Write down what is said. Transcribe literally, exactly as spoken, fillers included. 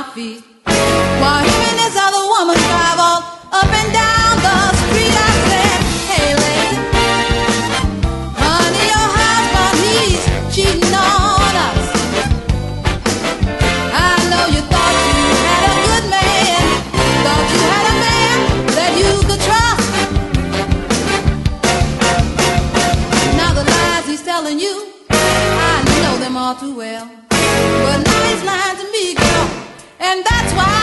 feet. While him and this other woman drive all up and down the street, I said, hey lady, honey, your husband, he's cheating on us. I know you thought you had a good man, thought you had a man that you could trust. Now the lies he's telling you, I know them all too well. But now he's lying to me, girl, and that's why